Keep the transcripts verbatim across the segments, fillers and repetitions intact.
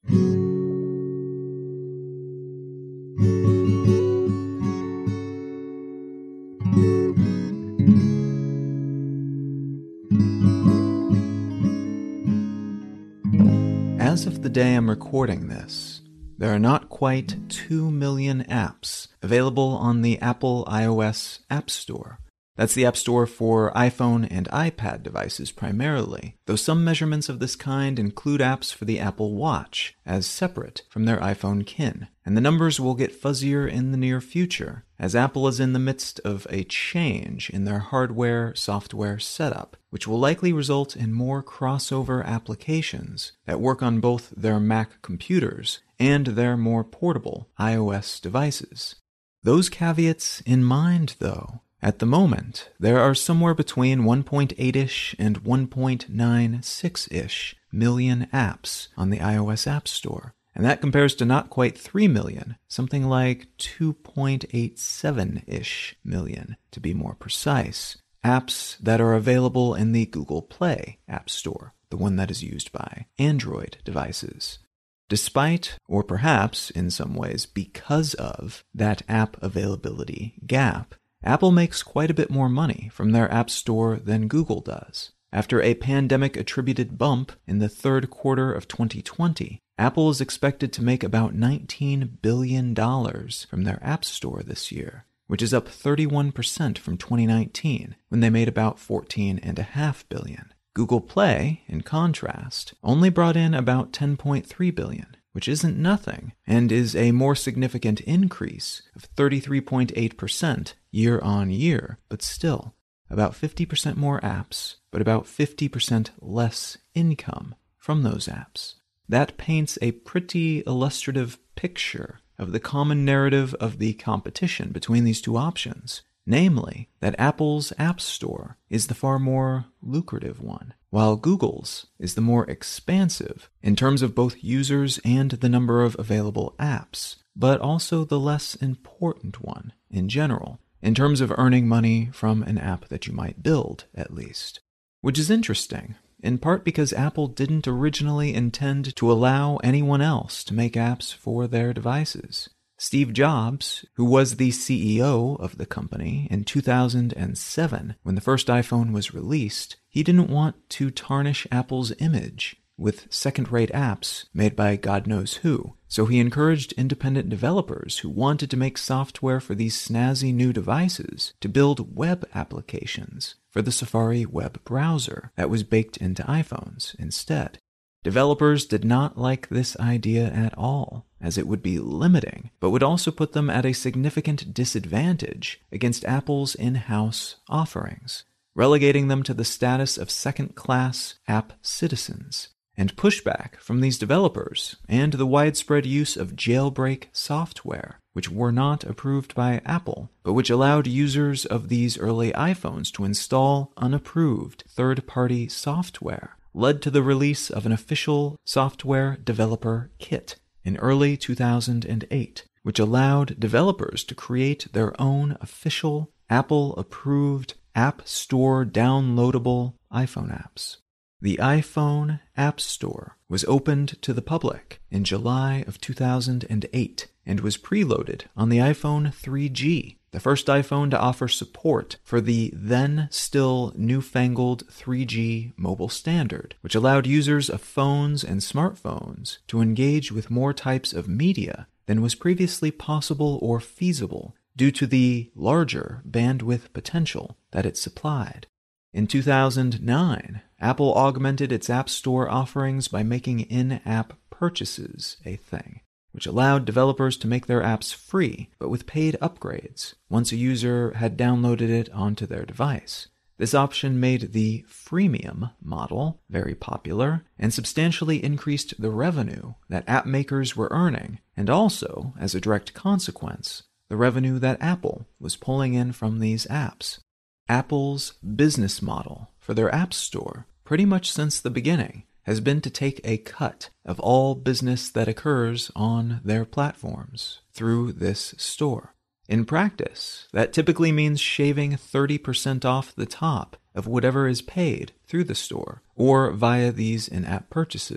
As of the day I'm recording this, there are not quite two million apps available on the Apple iOS App Store. That's the App Store for iPhone and iPad devices primarily, though some measurements of this kind include apps for the Apple Watch as separate from their iPhone kin. And the numbers will get fuzzier in the near future, as Apple is in the midst of a change in their hardware-software setup, which will likely result in more crossover applications that work on both their Mac computers and their more portable iOS devices. Those caveats in mind, though, at the moment, there are somewhere between one point eight-ish and one point nine six-ish million apps on the iOS App Store, and that compares to not quite three million, something like two point eight seven-ish million, to be more precise, apps that are available in the Google Play App Store, the one that is used by Android devices. Despite, or perhaps in some ways because of, that app availability gap, Apple makes quite a bit more money from their App Store than Google does. After a pandemic-attributed bump in the third quarter of twenty twenty, Apple is expected to make about nineteen billion dollars from their App Store this year, which is up thirty-one percent from twenty nineteen, when they made about fourteen point five billion dollars. Google Play, in contrast, only brought in about ten point three billion dollars, which isn't nothing, and is a more significant increase of thirty-three point eight percent year on year, but still, about fifty percent more apps, but about fifty percent less income from those apps. That paints a pretty illustrative picture of the common narrative of the competition between these two options, namely that Apple's App Store is the far more lucrative one, while Google's is the more expansive in terms of both users and the number of available apps, but also the less important one in general, in terms of earning money from an app that you might build, at least. Which is interesting, in part because Apple didn't originally intend to allow anyone else to make apps for their devices. Steve Jobs, who was the C E O of the company in two thousand seven when the first iPhone was released, he didn't want to tarnish Apple's image with second-rate apps made by God knows who, so he encouraged independent developers who wanted to make software for these snazzy new devices to build web applications for the Safari web browser that was baked into iPhones instead. Developers did not like this idea at all, as it would be limiting, but would also put them at a significant disadvantage against Apple's in-house offerings, relegating them to the status of second-class app citizens. And pushback from these developers, and the widespread use of jailbreak software, which were not approved by Apple, but which allowed users of these early iPhones to install unapproved third-party software, led to the release of an official software developer kit in early two thousand eight, which allowed developers to create their own official Apple-approved App Store downloadable iPhone apps. The iPhone App Store was opened to the public in July of two thousand eight and was preloaded on the iPhone three G, the first iPhone to offer support for the then still newfangled three G mobile standard, which allowed users of phones and smartphones to engage with more types of media than was previously possible or feasible due to the larger bandwidth potential that it supplied. In two thousand nine, Apple augmented its App Store offerings by making in-app purchases a thing, which allowed developers to make their apps free, but with paid upgrades, once a user had downloaded it onto their device. This option made the freemium model very popular and substantially increased the revenue that app makers were earning, and also, as a direct consequence, the revenue that Apple was pulling in from these apps. Apple's business model for their App Store, pretty much since the beginning, has been to take a cut of all business that occurs on their platforms through this store. In practice, that typically means shaving thirty percent off the top of whatever is paid through the store or via these in-app purchases,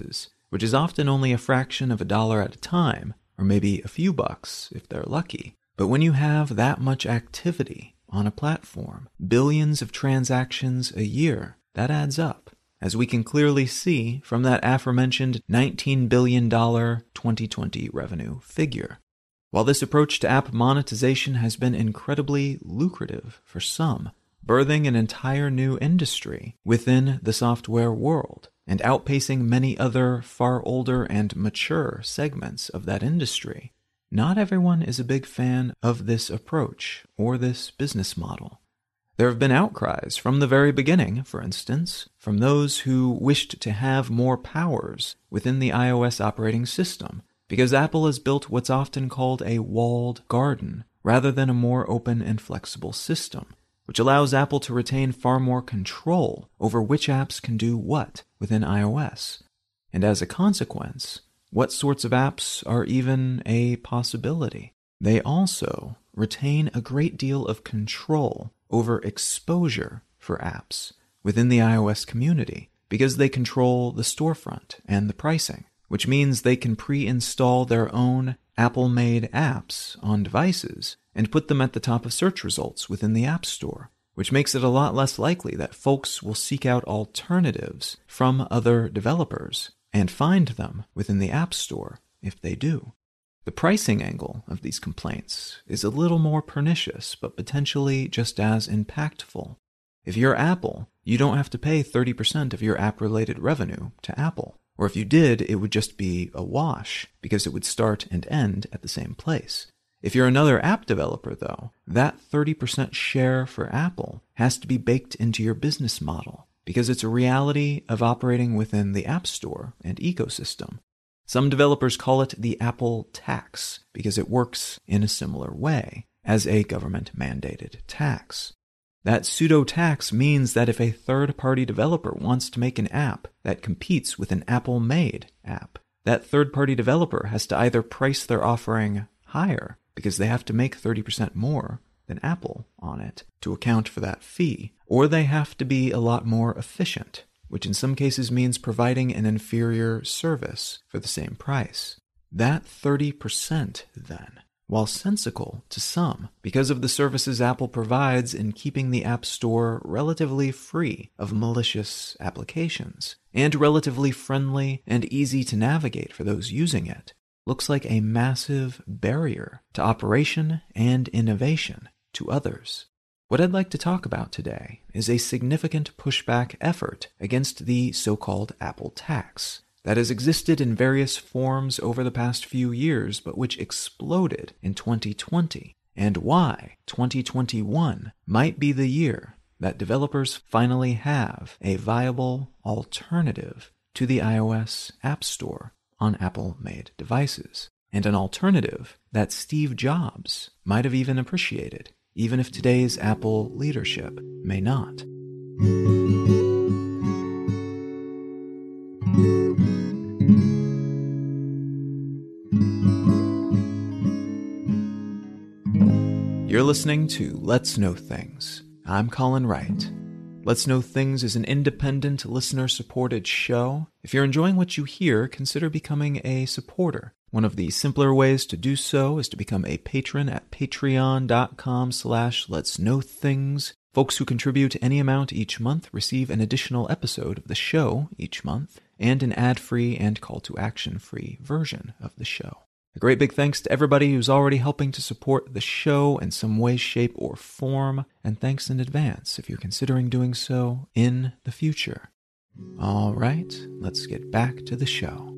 which is often only a fraction of a dollar at a time, or maybe a few bucks if they're lucky. But when you have that much activity on a platform, billions of transactions a year, that adds up, as we can clearly see from that aforementioned nineteen billion dollars twenty twenty revenue figure. While this approach to app monetization has been incredibly lucrative for some, birthing an entire new industry within the software world, and outpacing many other far older and mature segments of that industry, not everyone is a big fan of this approach or this business model. There have been outcries from the very beginning, for instance, from those who wished to have more powers within the iOS operating system, because Apple has built what's often called a walled garden, rather than a more open and flexible system, which allows Apple to retain far more control over which apps can do what within iOS. And as a consequence, what sorts of apps are even a possibility. They also retain a great deal of control over exposure for apps within the iOS community, because they control the storefront and the pricing, which means they can pre-install their own Apple-made apps on devices and put them at the top of search results within the App Store, which makes it a lot less likely that folks will seek out alternatives from other developers and find them within the App Store if they do. The pricing angle of these complaints is a little more pernicious, but potentially just as impactful. If you're Apple, you don't have to pay thirty percent of your app-related revenue to Apple. Or if you did, it would just be a wash, because it would start and end at the same place. If you're another app developer, though, that thirty percent share for Apple has to be baked into your business model, because it's a reality of operating within the App Store and ecosystem. Some developers call it the Apple tax, because it works in a similar way as a government-mandated tax. That pseudo-tax means that if a third-party developer wants to make an app that competes with an Apple-made app, that third-party developer has to either price their offering higher, because they have to make thirty percent more than Apple on it to account for that fee, or they have to be a lot more efficient, which in some cases means providing an inferior service for the same price. That thirty percent, then, while sensical to some because of the services Apple provides in keeping the App Store relatively free of malicious applications, and relatively friendly and easy to navigate for those using it, looks like a massive barrier to operation and innovation to others. What I'd like to talk about today is a significant pushback effort against the so-called Apple tax that has existed in various forms over the past few years, but which exploded in twenty twenty, and why twenty twenty-one might be the year that developers finally have a viable alternative to the iOS App Store on Apple-made devices, and an alternative that Steve Jobs might have even appreciated, even if today's Apple leadership may not. You're listening to Let's Know Things. I'm Colin Wright. Let's Know Things is an independent, listener-supported show. If you're enjoying what you hear, consider becoming a supporter. One of the simpler ways to do so is to become a patron at patreon.com slash Let's Know Things. Folks who contribute any amount each month receive an additional episode of the show each month, and an ad-free and call-to-action-free version of the show. A great big thanks to everybody who's already helping to support the show in some way, shape, or form, and thanks in advance if you're considering doing so in the future. All right, let's get back to the show.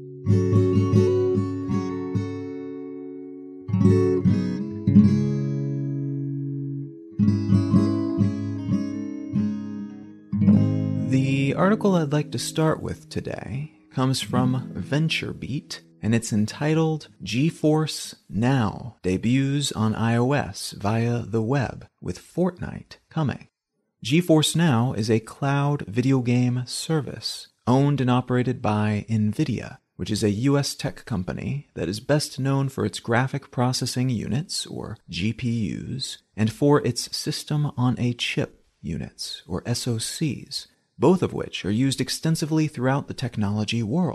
The article I'd like to start with today comes from VentureBeat, and it's entitled GeForce Now Debuts on iOS via the Web with Fortnite Coming. GeForce Now is a cloud video game service owned and operated by NVIDIA, which is a U S tech company that is best known for its graphic processing units, or G P Us, and for its System on a Chip units, or S O Cs, both of which are used extensively throughout the technology world.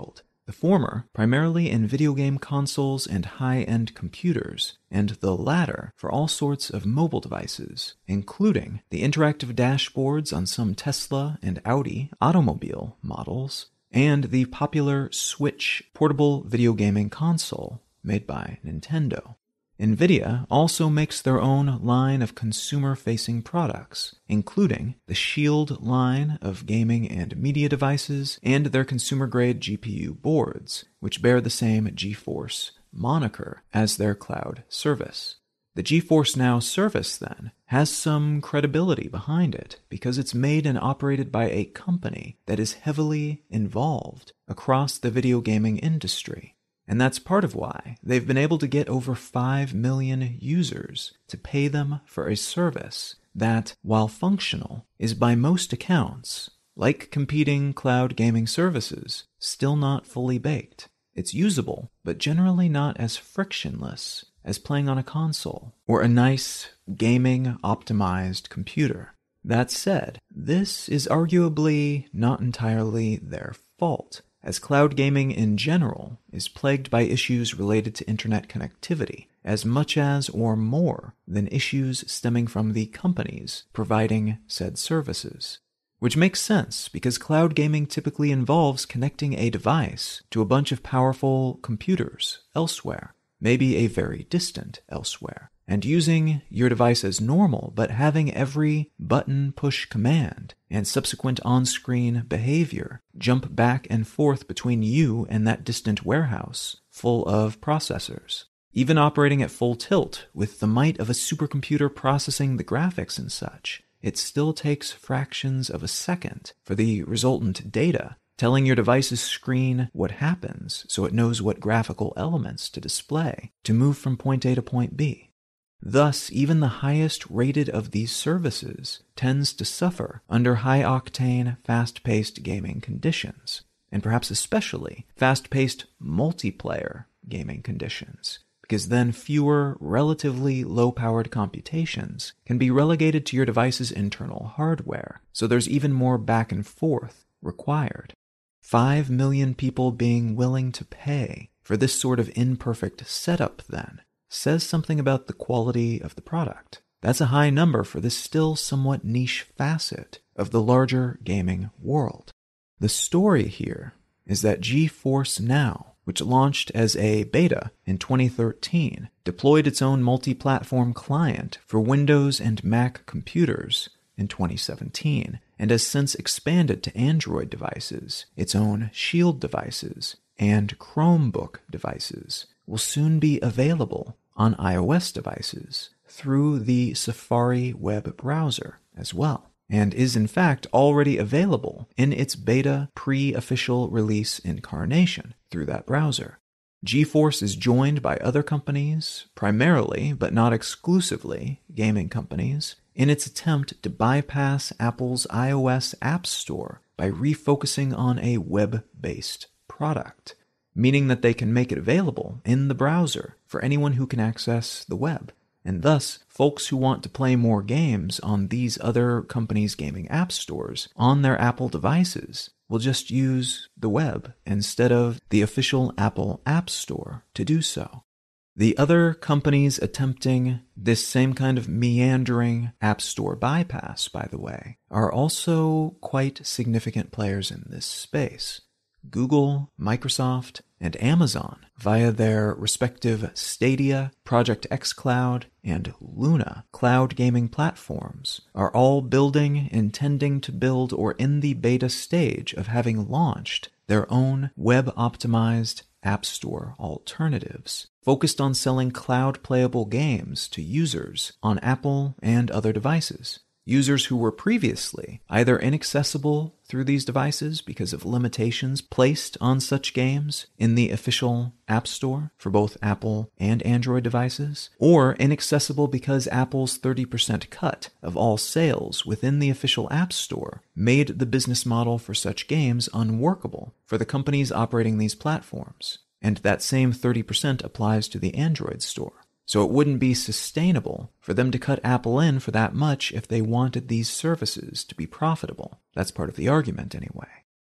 The former primarily in video game consoles and high-end computers, and the latter for all sorts of mobile devices, including the interactive dashboards on some Tesla and Audi automobile models, and the popular Switch portable video gaming console made by Nintendo. NVIDIA also makes their own line of consumer-facing products, including the Shield line of gaming and media devices and their consumer-grade G P U boards, which bear the same GeForce moniker as their cloud service. The GeForce Now service, then, has some credibility behind it because it's made and operated by a company that is heavily involved across the video gaming industry. And that's part of why they've been able to get over five million users to pay them for a service that, while functional, is by most accounts, like competing cloud gaming services, still not fully baked. It's usable, but generally not as frictionless as playing on a console or a nice gaming-optimized computer. That said, this is arguably not entirely their fault, as cloud gaming in general is plagued by issues related to internet connectivity, as much as or more than issues stemming from the companies providing said services. Which makes sense, because cloud gaming typically involves connecting a device to a bunch of powerful computers elsewhere, maybe a very distant elsewhere, and using your device as normal, but having every button push command and subsequent on-screen behavior jump back and forth between you and that distant warehouse full of processors. Even operating at full tilt with the might of a supercomputer processing the graphics and such, it still takes fractions of a second for the resultant data telling your device's screen what happens so it knows what graphical elements to display to move from point A to point B. Thus, even the highest rated of these services tends to suffer under high-octane, fast-paced gaming conditions, and perhaps especially fast-paced multiplayer gaming conditions, because then fewer, relatively low-powered computations can be relegated to your device's internal hardware, so there's even more back and forth required. Five million people being willing to pay for this sort of imperfect setup, then, says something about the quality of the product. That's a high number for this still somewhat niche facet of the larger gaming world. The story here is that GeForce Now, which launched as a beta in twenty thirteen, deployed its own multi-platform client for Windows and Mac computers in twenty seventeen, and has since expanded to Android devices. Its own Shield devices and Chromebook devices will soon be available on iOS devices through the Safari web browser as well, and is in fact already available in its beta pre-official release incarnation through that browser. GeForce is joined by other companies, primarily but not exclusively gaming companies, in its attempt to bypass Apple's iOS App Store by refocusing on a web-based product, meaning that they can make it available in the browser for anyone who can access the web. And thus, folks who want to play more games on these other companies' gaming app stores on their Apple devices will just use the web instead of the official Apple App Store to do so. The other companies attempting this same kind of meandering App Store bypass, by the way, are also quite significant players in this space. Google, Microsoft, and Amazon, via their respective Stadia, Project xCloud, and Luna cloud gaming platforms, are all building, intending to build, or in the beta stage of having launched their own web-optimized App Store alternatives, focused on selling cloud-playable games to users on Apple and other devices. Users who were previously either inaccessible through these devices because of limitations placed on such games in the official App Store for both Apple and Android devices, or inaccessible because Apple's thirty percent cut of all sales within the official App Store made the business model for such games unworkable for the companies operating these platforms. And that same thirty percent applies to the Android store. So it wouldn't be sustainable for them to cut Apple in for that much if they wanted these services to be profitable. That's part of the argument anyway.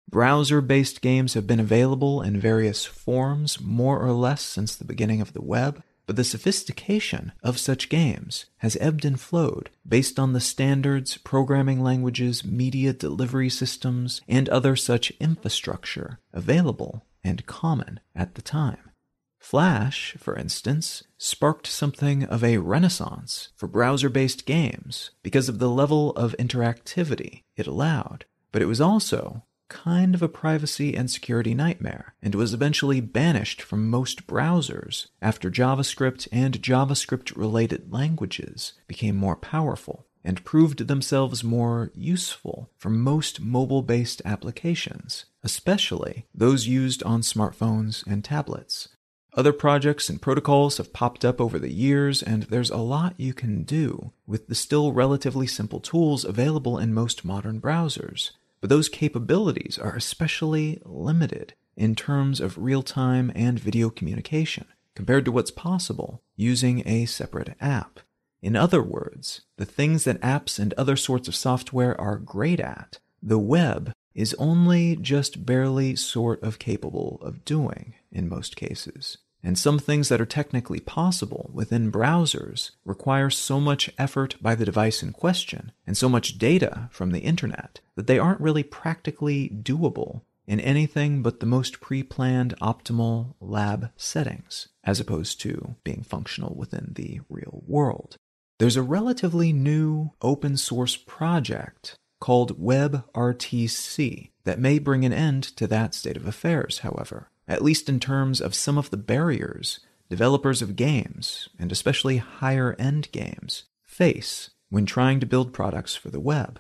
Browser-based games have been available in various forms more or less since the beginning of the web, but the sophistication of such games has ebbed and flowed based on the standards, programming languages, media delivery systems, and other such infrastructure available and common at the time. Flash, for instance, sparked something of a renaissance for browser-based games because of the level of interactivity it allowed, but it was also kind of a privacy and security nightmare, and was eventually banished from most browsers after JavaScript and JavaScript-related languages became more powerful and proved themselves more useful for most mobile-based applications, especially those used on smartphones and tablets. Other projects and protocols have popped up over the years, and there's a lot you can do with the still relatively simple tools available in most modern browsers. But those capabilities are especially limited in terms of real-time and video communication compared to what's possible using a separate app. In other words, the things that apps and other sorts of software are great at, the web is only just barely sort of capable of doing in most cases. And some things that are technically possible within browsers require so much effort by the device in question and so much data from the internet that they aren't really practically doable in anything but the most pre-planned optimal lab settings, as opposed to being functional within the real world. There's a relatively new open source project called WebRTC that may bring an end to that state of affairs, however, at least in terms of some of the barriers developers of games, and especially higher-end games, face when trying to build products for the web.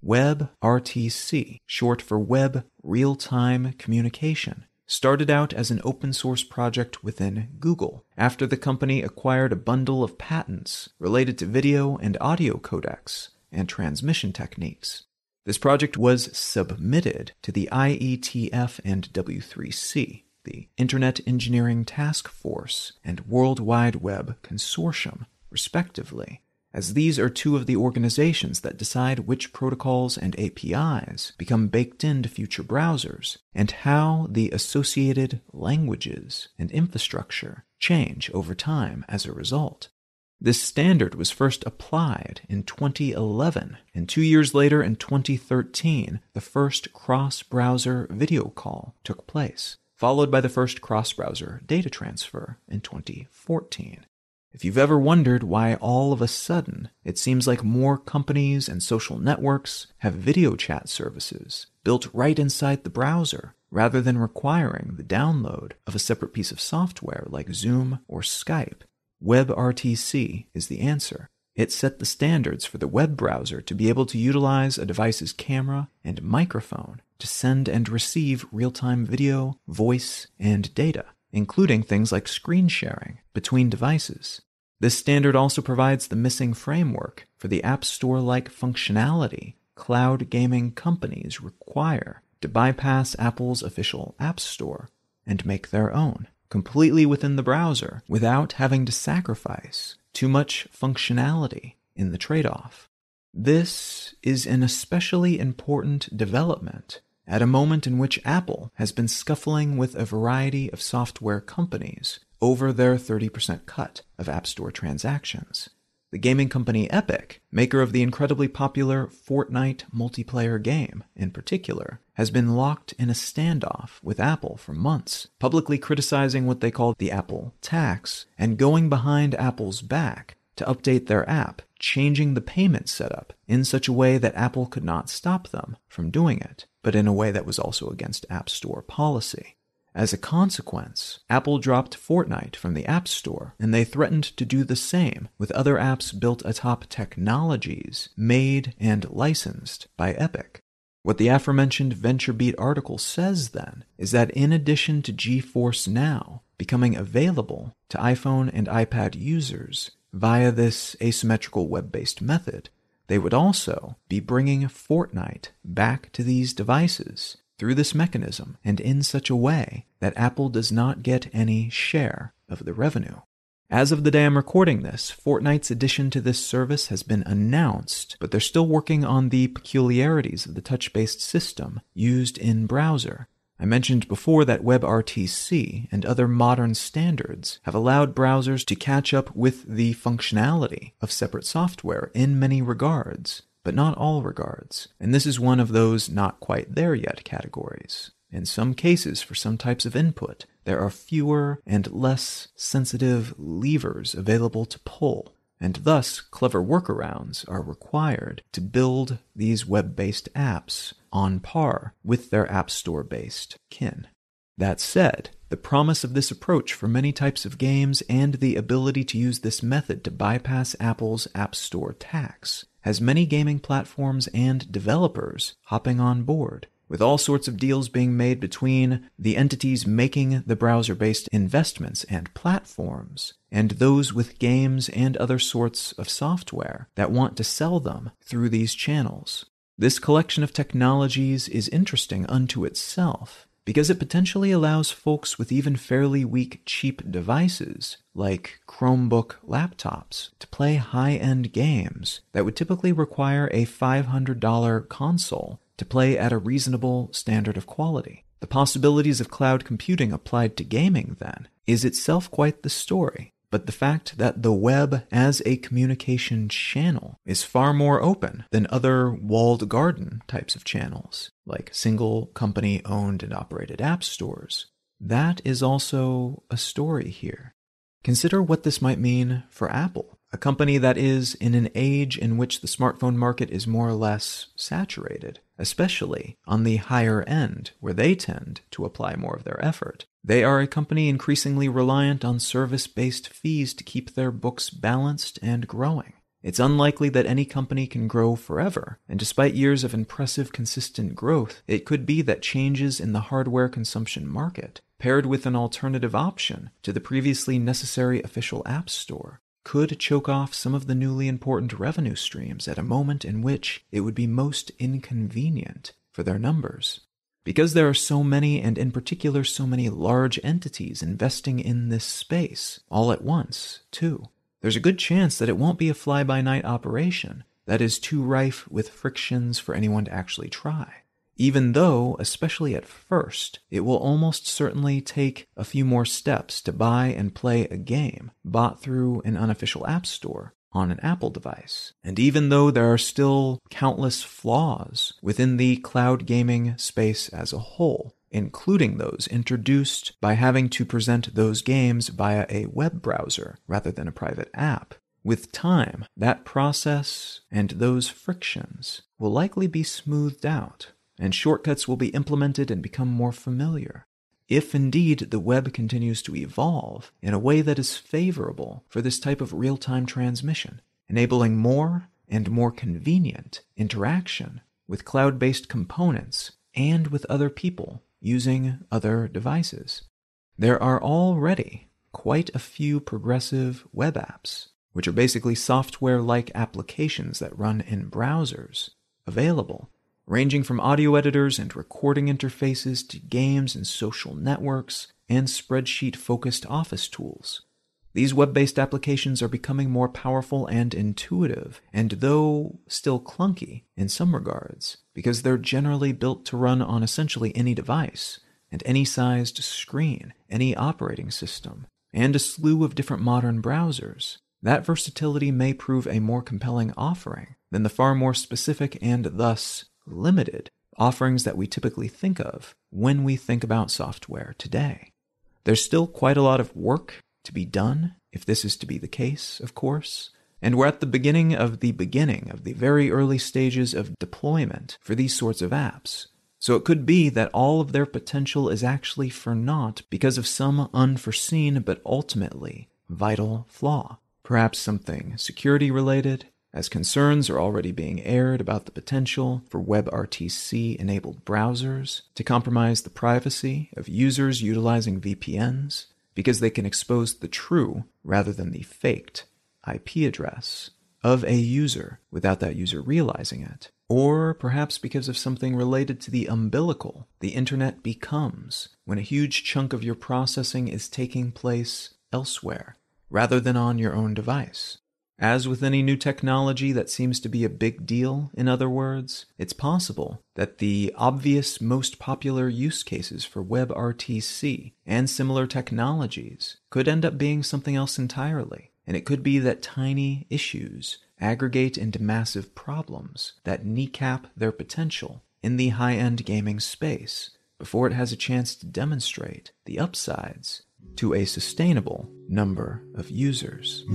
WebRTC, short for Web Real-Time Communication, started out as an open-source project within Google after the company acquired a bundle of patents related to video and audio codecs and transmission techniques. This project was submitted to the I E T F and W three C, the Internet Engineering Task Force and World Wide Web Consortium, respectively, as these are two of the organizations that decide which protocols and A P Is become baked into future browsers, and how the associated languages and infrastructure change over time as a result. This standard was first applied in twenty eleven, and two years later in twenty thirteen, the first cross-browser video call took place, followed by the first cross-browser data transfer in twenty fourteen. If you've ever wondered why all of a sudden it seems like more companies and social networks have video chat services built right inside the browser, rather than requiring the download of a separate piece of software like Zoom or Skype, WebRTC is the answer. It set the standards for the web browser to be able to utilize a device's camera and microphone to send and receive real-time video, voice, and data, including things like screen sharing between devices. This standard also provides the missing framework for the App Store-like functionality cloud gaming companies require to bypass Apple's official App Store and make their own, completely within the browser, without having to sacrifice too much functionality in the trade-off. This is an especially important development at a moment in which Apple has been scuffling with a variety of software companies over their thirty percent cut of App Store transactions. The gaming company Epic, maker of the incredibly popular Fortnite multiplayer game in particular, has been locked in a standoff with Apple for months, publicly criticizing what they call the Apple tax and going behind Apple's back to update their app, changing the payment setup in such a way that Apple could not stop them from doing it, but in a way that was also against App Store policy. As a consequence, Apple dropped Fortnite from the App Store, and they threatened to do the same with other apps built atop technologies made and licensed by Epic. What the aforementioned VentureBeat article says, then, is that in addition to GeForce Now becoming available to iPhone and iPad users via this asymmetrical web-based method, they would also be bringing Fortnite back to these devices through this mechanism and in such a way that Apple does not get any share of the revenue. As of the day I'm recording this, Fortnite's addition to this service has been announced, but they're still working on the peculiarities of the touch-based system used in browser. I mentioned before that WebRTC and other modern standards have allowed browsers to catch up with the functionality of separate software in many regards, but not all regards, and this is one of those not quite there yet categories. In some cases, for some types of input, there are fewer and less sensitive levers available to pull, and thus clever workarounds are required to build these web-based apps on par with their App Store-based kin. That said, the promise of this approach for many types of games and the ability to use this method to bypass Apple's App Store tax has many gaming platforms and developers hopping on board, with all sorts of deals being made between the entities making the browser-based investments and platforms, and those with games and other sorts of software that want to sell them through these channels. This collection of technologies is interesting unto itself, because it potentially allows folks with even fairly weak, cheap devices, like Chromebook laptops, to play high-end games that would typically require a five hundred dollars console to play at a reasonable standard of quality. The possibilities of cloud computing applied to gaming, then, is itself quite the story, but the fact that the web as a communication channel is far more open than other walled garden types of channels, like single company-owned and operated app stores, that is also a story here. Consider what this might mean for Apple, a company that is in an age in which the smartphone market is more or less saturated, especially on the higher end, where they tend to apply more of their effort. They are a company increasingly reliant on service-based fees to keep their books balanced and growing. It's unlikely that any company can grow forever, and despite years of impressive consistent growth, it could be that changes in the hardware consumption market, paired with an alternative option to the previously necessary official App Store, could choke off some of the newly important revenue streams at a moment in which it would be most inconvenient for their numbers. Because there are so many, and in particular so many large entities investing in this space, all at once, too, there's a good chance that it won't be a fly-by-night operation that is too rife with frictions for anyone to actually try. Even though, especially at first, it will almost certainly take a few more steps to buy and play a game bought through an unofficial app store on an Apple device. And even though there are still countless flaws within the cloud gaming space as a whole, including those introduced by having to present those games via a web browser rather than a private app, with time, that process and those frictions will likely be smoothed out, and shortcuts will be implemented and become more familiar, if indeed the web continues to evolve in a way that is favorable for this type of real-time transmission, enabling more and more convenient interaction with cloud-based components and with other people using other devices. There are already quite a few progressive web apps, which are basically software-like applications that run in browsers, available, ranging from audio editors and recording interfaces to games and social networks and spreadsheet-focused office tools. These web-based applications are becoming more powerful and intuitive, and though still clunky in some regards, because they're generally built to run on essentially any device, and any sized screen, any operating system, and a slew of different modern browsers, that versatility may prove a more compelling offering than the far more specific and thus limited offerings that we typically think of when we think about software today. There's still quite a lot of work to be done, if this is to be the case, of course, and we're at the beginning of the beginning of the very early stages of deployment for these sorts of apps. So it could be that all of their potential is actually for naught because of some unforeseen but ultimately vital flaw. Perhaps something security-related, as concerns are already being aired about the potential for WebRTC-enabled browsers to compromise the privacy of users utilizing V P Ns because they can expose the true rather than the faked I P address of a user without that user realizing it. Or perhaps because of something related to the umbilical the internet becomes when a huge chunk of your processing is taking place elsewhere, rather than on your own device. As with any new technology that seems to be a big deal, in other words, it's possible that the obvious most popular use cases for WebRTC and similar technologies could end up being something else entirely, and it could be that tiny issues aggregate into massive problems that kneecap their potential in the high-end gaming space before it has a chance to demonstrate the upsides to a sustainable number of users.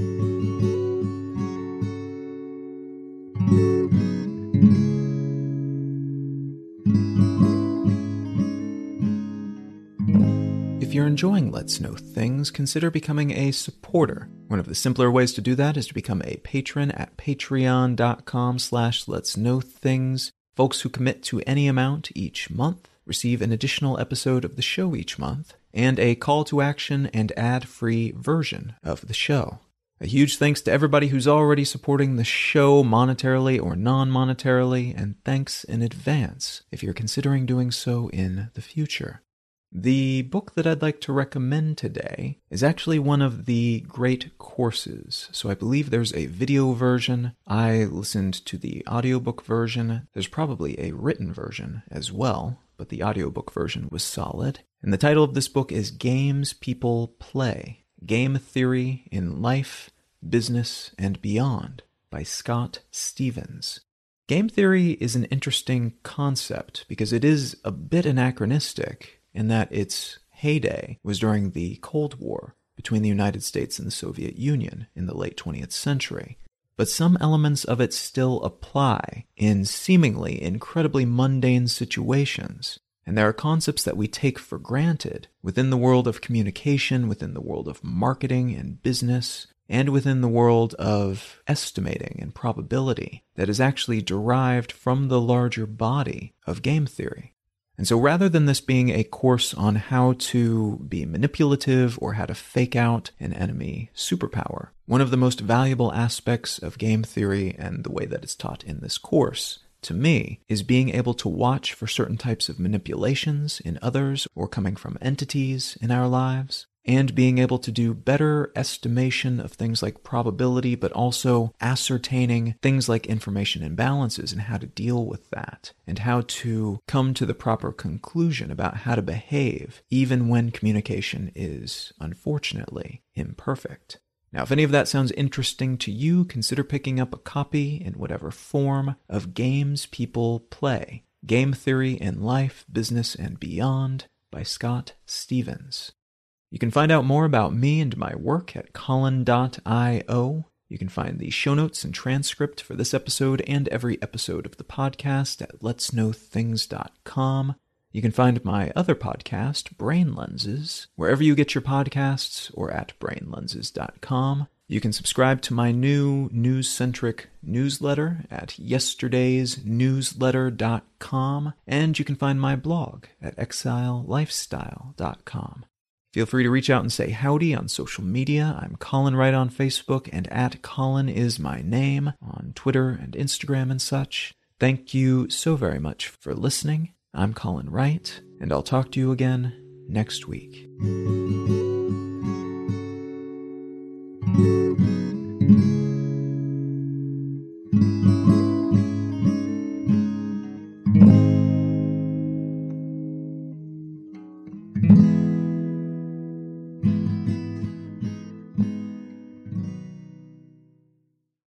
If you're enjoying Let's Know Things, consider becoming a supporter. One of the simpler ways to do that is to become a patron at patreon.com slash Let's Know Things. Folks who commit to any amount each month receive an additional episode of the show each month, and a call to action and ad-free version of the show. A huge thanks to everybody who's already supporting the show monetarily or non-monetarily, and thanks in advance if you're considering doing so in the future. The book that I'd like to recommend today is actually one of the great courses. So I believe there's a video version. I listened to the audiobook version. There's probably a written version as well, but the audiobook version was solid. And the title of this book is Games People Play: Game Theory in Life, Business, and Beyond by Scott Stevens. Game theory is an interesting concept because it is a bit anachronistic in that its heyday was during the Cold War between the United States and the Soviet Union in the late twentieth century. But some elements of it still apply in seemingly incredibly mundane situations. And there are concepts that we take for granted within the world of communication, within the world of marketing and business, and within the world of estimating and probability that is actually derived from the larger body of game theory. And so rather than this being a course on how to be manipulative or how to fake out an enemy superpower, one of the most valuable aspects of game theory and the way that it's taught in this course, to me, is being able to watch for certain types of manipulations in others or coming from entities in our lives, and being able to do better estimation of things like probability, but also ascertaining things like information imbalances and how to deal with that, and how to come to the proper conclusion about how to behave, even when communication is, unfortunately, imperfect. Now, if any of that sounds interesting to you, consider picking up a copy in whatever form of Games People Play: Game Theory in Life, Business, and Beyond by Scott Stevens. You can find out more about me and my work at Colin dot io. You can find the show notes and transcript for this episode and every episode of the podcast at lets know things dot com. You can find my other podcast, Brain Lenses, wherever you get your podcasts or at brain lenses dot com. You can subscribe to my new news-centric newsletter at yesterdays newsletter dot com, and you can find my blog at exile lifestyle dot com. Feel free to reach out and say howdy on social media. I'm Colin Wright on Facebook, and at Colin is my name on Twitter and Instagram and such. Thank you so very much for listening. I'm Colin Wright, and I'll talk to you again next week.